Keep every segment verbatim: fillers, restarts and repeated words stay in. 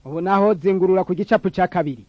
ubu naho zingurura ku gicapu ca kabiri.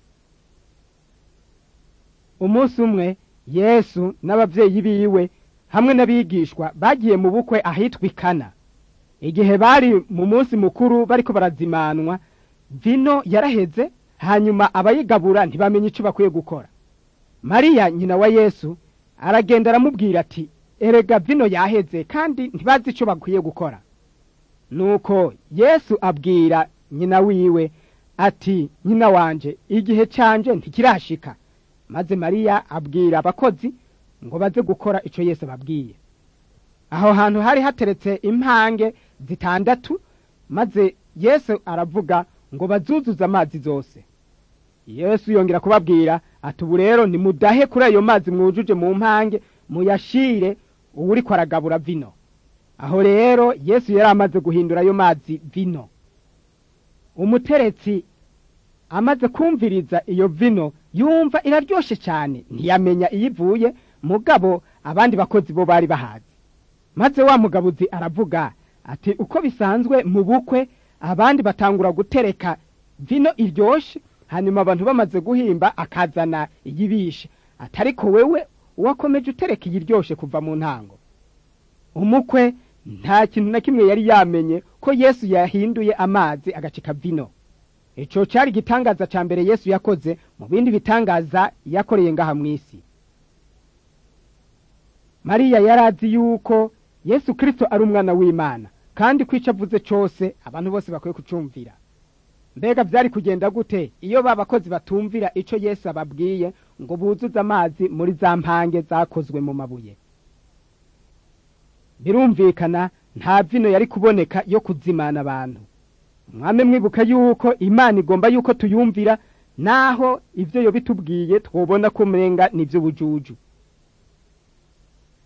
Umunsi umwe Yesu n'abavyeyi biwe hamwe n'abigishwa bagiye mu bukwe ahitwa Ikana. Igihe bari mu munsi mukuru bariko barazimanwa, vino yaraheze, hanyuma abayigabura ntibamenye ico bakwiye gukora. Mariya nyina wa Yesu aragenda aramubwira ati, erega vino yaheze kandi ntibazi ico bakwiye gukora. Nuko Yesu abwira nyina wiwe ati, nyina wanje, igihe canje ntikirashika. Maze Mariya abwira abakozi ngo baze gukora ico Yesu ababwiye. Aho hantu hari hateretse impange zitandatu, maze Yesu aravuga ngo bazuzuza amazi zose. Yesu yongera kubabwira ati, ubu rero nimudahe kuri ayo mazi mwujuje mu mpange, muyashire uwuriko aragabura vino. Aho rero Yesu yari amaze guhindura ayo mazi vino. Umuteretsi amaze kumviriza iyo vino yumva iraryoshe cyane, ntiyamenya iyivuye, mugabo abandi bakozi bo bari bahazi. Maze wa mugabuzi aravuga ati, uko bisanzwe mu bukwe abandi batangura gutereka vino iryoshe, hanyuma abantu bamaze guhimba akazana iyibishe, atariko wewe wakomeje utereka iyiryoshe kuva mu ntango. Umukwe nta kintu na kimwe yari yamenye ko Yesu yahinduye amazi agacika vino. Ico cari gitangaza ca mbere Yesu yakoze mu bindi bitangaza yakoreye ngaha mw'isi. Mariya yarazi yuko Yesu Kristo ari umwana w'Imana, kandi kwica avuze cose abantu bose bakwiye kucumvira. Mbega vyari kugenda gute iyo babakozi batumvira ico Yesu ababwiye ngo buzuze amazi muri za mpange zakozwe mu mabuye? Birumvikana nta vino yari kuboneka yo kuzimana abantu. Mwame mwibuka yuko Imana igomba yuko tuyumvira, naho ivyo yo bitubwiye twobona ko mrenga nivyo bujuju.